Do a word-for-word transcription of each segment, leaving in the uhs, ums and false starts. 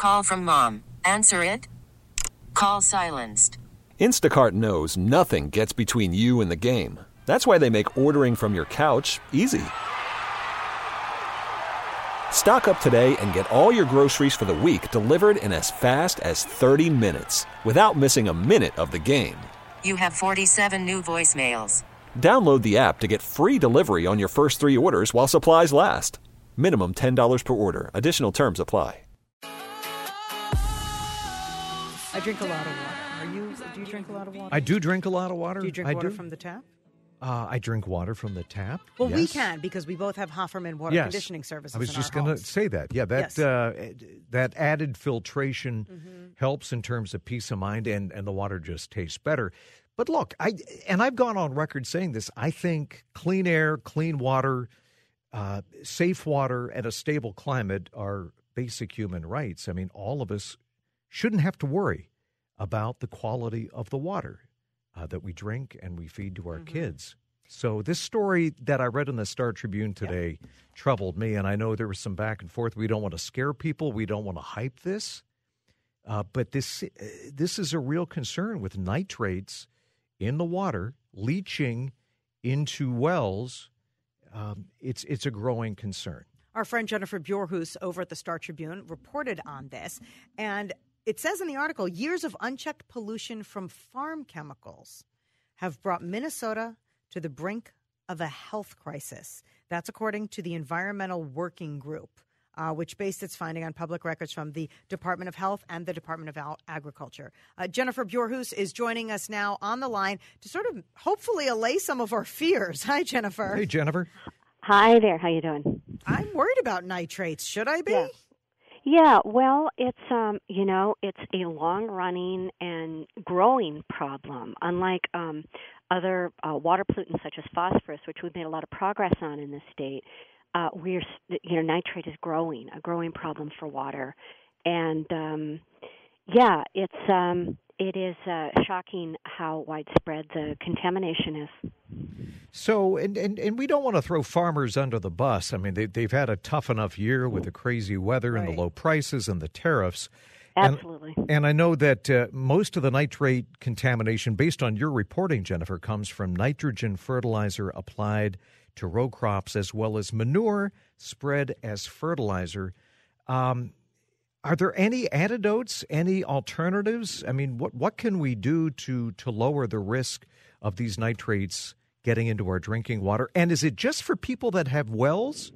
Call from mom. Answer it. Call silenced. Instacart knows nothing gets between you and the game. That's why they make ordering from your couch easy. Stock up today and get all your groceries for the week delivered in as fast as thirty minutes without missing a minute of the game. You have forty-seven new voicemails. Download the app to get free delivery on your first three orders while supplies last. Minimum ten dollars per order. Additional terms apply. I drink a lot of water. Are you? Do you drink a lot of water? I do drink a lot of water. Do you drink I water do. from the tap? Uh, I drink water from the tap. Well, yes. we can because we both have Hofferman water yes. conditioning services. I was in just going to say that. Yeah, that yes. uh, that added filtration mm-hmm. helps in terms of peace of mind, and, and the water just tastes better. But look, I and I've gone on record saying this. I think clean air, clean water, uh, safe water, and a stable climate are basic human rights. I mean, all of us shouldn't have to worry about the quality of the water uh, that we drink and we feed to our mm-hmm. kids. So this story that I read in the Star Tribune today yeah. troubled me, and I know there was some back and forth. We don't want to scare people. We don't want to hype this. Uh, but this uh, this is a real concern with nitrates in the water leaching into wells. Um, it's it's a growing concern. Our friend Jennifer Bjorhus over at the Star Tribune reported on this, and it says in the article, years of unchecked pollution from farm chemicals have brought Minnesota to the brink of a health crisis. That's according to the Environmental Working Group, uh, which based its finding on public records from the Department of Health and the Department of Al- Agriculture. Uh, Jennifer Bjorhus is joining us now on the line to sort of hopefully allay some of our fears. Hi, Jennifer. Hey, Jennifer. Hi there. How you doing? I'm worried about nitrates. Should I be? Yeah. Yeah, well, it's um, you know, it's a long-running and growing problem. Unlike um, other uh, water pollutants such as phosphorus, which we've made a lot of progress on in this state, uh, we're you know, nitrate is growing, a growing problem for water, and um, yeah, it's um, it is uh, shocking how widespread the contamination is. So, and, and, and we don't want to throw farmers under the bus. I mean, they, they've had a tough enough year with the crazy weather right. and the low prices and the tariffs. Absolutely. And, and I know that uh, most of the nitrate contamination, based on your reporting, Jennifer, comes from nitrogen fertilizer applied to row crops as well as manure spread as fertilizer. Um, are there any antidotes, any alternatives? I mean, what, what can we do to, to lower the risk of these nitrates getting into our drinking water? And is it just for people that have wells?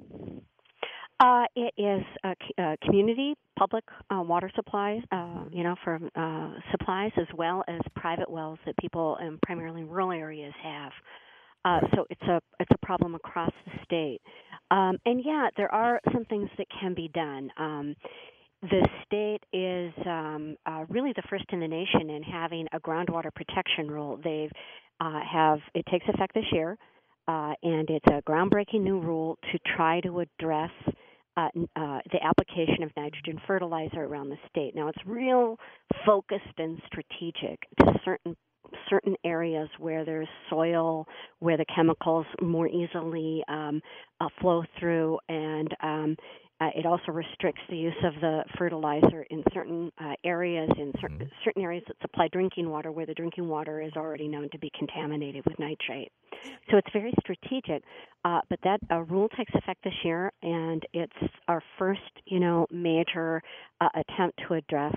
Uh, it is a, a community, public uh, water supplies, uh, you know, for uh, supplies as well as private wells that people, in primarily rural areas, have. Uh, so it's a it's a problem across the state. Um, and yeah, there are some things that can be done. Um, the state is um, uh, really the first in the nation in having a groundwater protection rule. They've Uh, have it takes effect this year, uh, and it's a groundbreaking new rule to try to address uh, uh, the application of nitrogen fertilizer around the state. Now, it's real focused and strategic to certain certain areas where there's soil, where the chemicals more easily um, uh, flow through, and um, Uh, it also restricts the use of the fertilizer in certain uh, areas, in cer- mm-hmm. certain areas that supply drinking water, where the drinking water is already known to be contaminated with nitrate. So it's very strategic. Uh, but that uh, rule takes effect this year, and it's our first, you know, major uh, attempt to address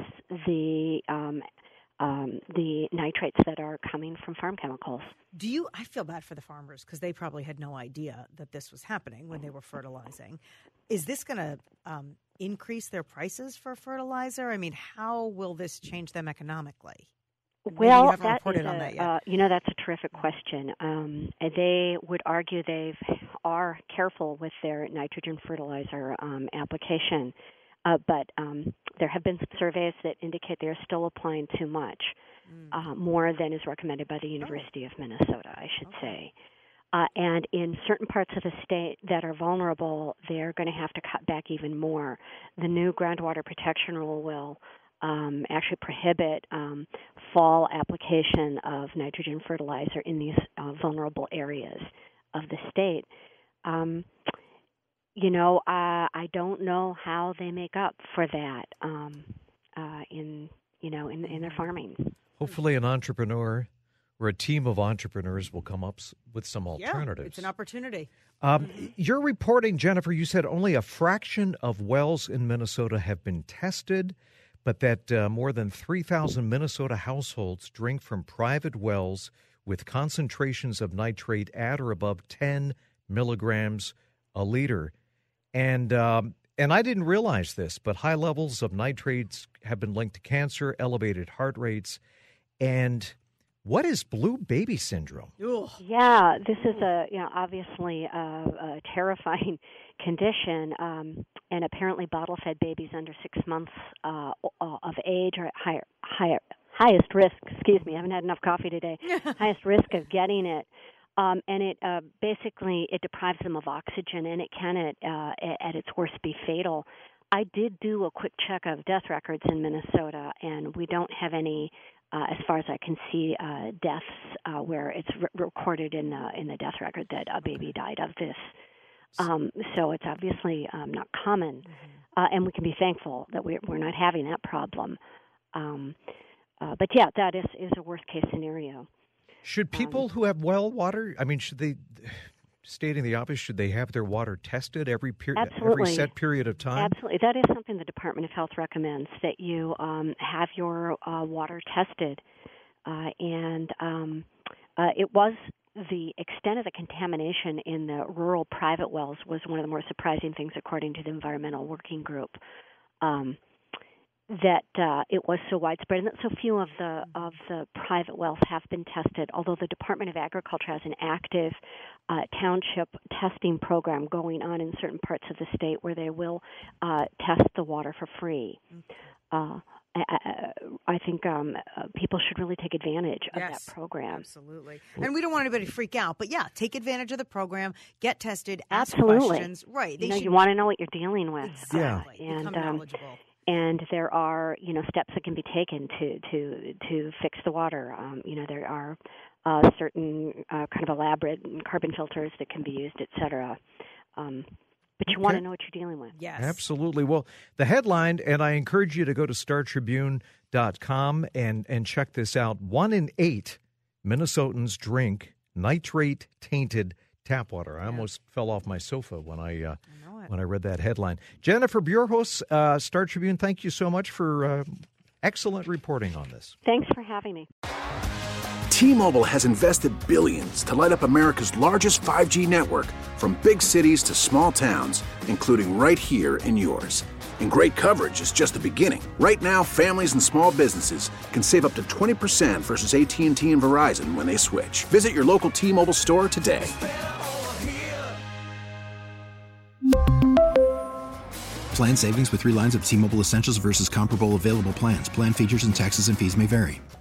the um, um, the nitrates that are coming from farm chemicals. Do you? I feel bad for the farmers because they probably had no idea that this was happening when they were fertilizing. Is this going to um, increase their prices for fertilizer? I mean, how will this change them economically? Well, you haven't that reported is on a, that yet. Uh, you know, that's a terrific question. Um, they would argue they are careful with their nitrogen fertilizer um, application, uh, but um, there have been some surveys that indicate they're still applying too much, mm. uh, more than is recommended by the University oh. of Minnesota, I should okay. say. Uh, and in certain parts of the state that are vulnerable, they're going to have to cut back even more. The new groundwater protection rule will um, actually prohibit um, fall application of nitrogen fertilizer in these uh, vulnerable areas of the state. Um, you know, uh, I don't know how they make up for that. Um, you know, in in their farming. Hopefully, an entrepreneur or a team of entrepreneurs will come up s- with some Yeah, alternatives. it's an opportunity. Um, You're reporting, Jennifer, you said only a fraction of wells in Minnesota have been tested, but that uh, more than three thousand Minnesota households drink from private wells with concentrations of nitrate at or above ten milligrams a liter. And um, and I didn't realize this, but high levels of nitrates have been linked to cancer, elevated heart rates, and what is blue baby syndrome? Ugh. Yeah, this is a you know obviously a, a terrifying condition, um, and apparently bottle-fed babies under six months uh, of age are at higher, higher, highest risk. Excuse me, I haven't had enough coffee today. highest risk of getting it, um, and it uh, basically it deprives them of oxygen, and it can at uh, at its worst be fatal. I did do a quick check of death records in Minnesota, and we don't have any. Uh, as far as I can see, uh, deaths uh, where it's re- recorded in the in the death record that a baby died of this. Um, so it's obviously um, not common, mm-hmm. uh, and we can be thankful that we're, we're not having that problem. Um, uh, but yeah, that is, is a worst case scenario. Should people um, who have well water, I mean, should they, stating the obvious, should they have their water tested every period, every set period of time? Absolutely. That is something the Department of Health recommends, that you um, have your uh, water tested. Uh, and um, uh, it was the extent of the contamination in the rural private wells was one of the more surprising things, according to the Environmental Working Group. Um, that uh, it was so widespread, and that so few of the of the private wells have been tested. Although the Department of Agriculture has an active uh, township testing program going on in certain parts of the state, where they will uh, test the water for free. Uh, I, I think um, uh, people should really take advantage of yes, that program. Absolutely. And we don't want anybody to freak out, but yeah, take advantage of the program, get tested, ask absolutely. questions. Right. They you know, should... you want to know what you're dealing with. Exactly. Uh, and, Become um, knowledgeable. And there are, you know, steps that can be taken to to to fix the water. Um, you know, there are uh, certain uh, kind of elaborate carbon filters that can be used, et cetera. Um, but you okay. want to know what you're dealing with. Yes, absolutely. Well, the headline, and I encourage you to go to star tribune dot com and and check this out. One in eight Minnesotans drink nitrate tainted tap water. I yeah. almost fell off my sofa when I. Uh, I When I read that headline. Jennifer Bjorhus, uh, Star Tribune, thank you so much for uh, excellent reporting on this. Thanks for having me. T-Mobile has invested billions to light up America's largest five G network, from big cities to small towns, including right here in yours. And great coverage is just the beginning. Right now, families and small businesses can save up to twenty percent versus A T and T and Verizon when they switch. Visit your local T-Mobile store today. Plan savings with three lines of T-Mobile Essentials versus comparable available plans. Plan features and taxes and fees may vary.